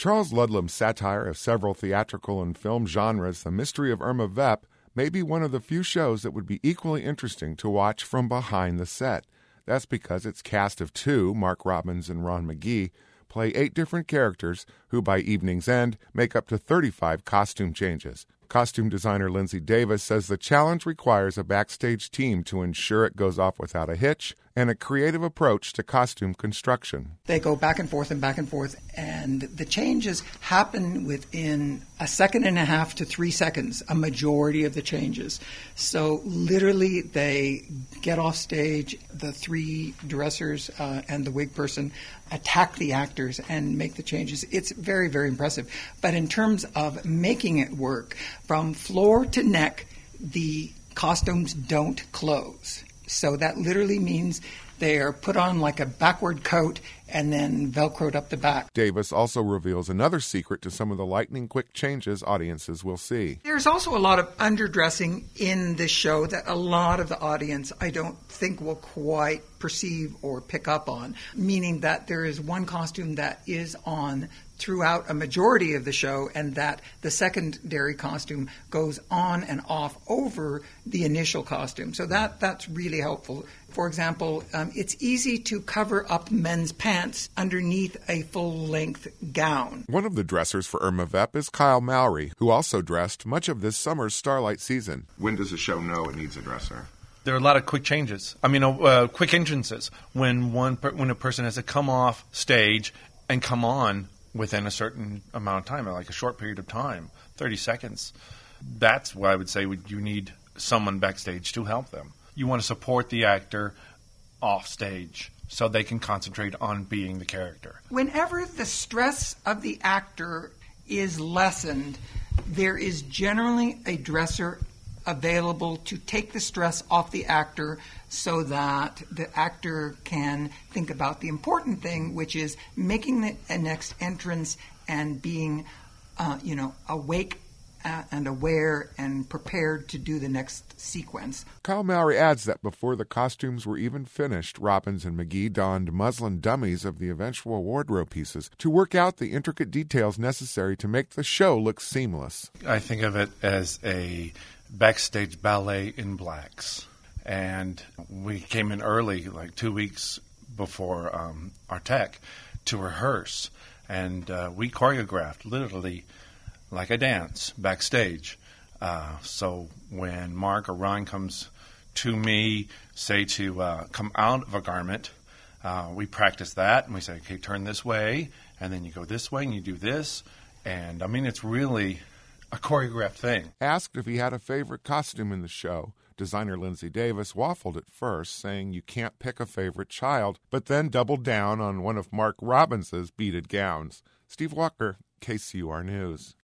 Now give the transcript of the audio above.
Charles Ludlam's satire of several theatrical and film genres, The Mystery of Irma Vep, may be one of the few shows that would be equally interesting to watch from behind the set. That's because its cast of two, Mark Robbins and Ron McGee, play 8 different characters who, by evening's end, make up to 35 costume changes. Costume designer Lindsay Davis says the challenge requires a backstage team to ensure it goes off without a hitch and a creative approach to costume construction. They go back and forth, and the changes happen within a second and a half to 3 seconds, a majority of the changes. So literally they get off stage, the 3 dressers and the wig person attack the actors and make the changes. It's very, very impressive. But in terms of making it work, from floor to neck, the costumes don't close. So that literally means they are put on like a backward coat and then Velcroed up the back. Davis also reveals another secret to some of the lightning-quick changes audiences will see. There's also a lot of underdressing in this show that a lot of the audience, I don't think, will quite perceive or pick up on, meaning that there is one costume that is on throughout a majority of the show, and that the secondary costume goes on and off over the initial costume. So that's really helpful. For example, it's easy to cover up men's pants underneath a full-length gown. One of the dressers for Irma Vep is Kyle Mowry, who also dressed much of this summer's Starlight season. When does a show know it needs a dresser? There are a lot of quick changes. Quick entrances. When a person has to come off stage and come on within a certain amount of time, like a short period of time, 30 seconds. That's why I would say you need someone backstage to help them. You want to support the actor off stage so they can concentrate on being the character. Whenever the stress of the actor is lessened, there is generally a dresser available to take the stress off the actor so that the actor can think about the important thing, which is making the next entrance and being, awake and aware and prepared to do the next sequence. Kyle Mowry adds that before the costumes were even finished, Robbins and McGee donned muslin dummies of the eventual wardrobe pieces to work out the intricate details necessary to make the show look seamless. I think of it as a backstage ballet in blacks. And we came in early, like 2 weeks before our tech, to rehearse. And we choreographed literally like a dance backstage. So when Mark or Ron comes to me, say to come out of a garment, we practice that. And we say, okay, turn this way. And then you go this way and you do this. And, it's really a choreographed thing. Asked if he had a favorite costume in the show, designer Lindsay Davis waffled at first, saying you can't pick a favorite child, but then doubled down on one of Mark Robbins's beaded gowns. Steve Walker, KCUR News.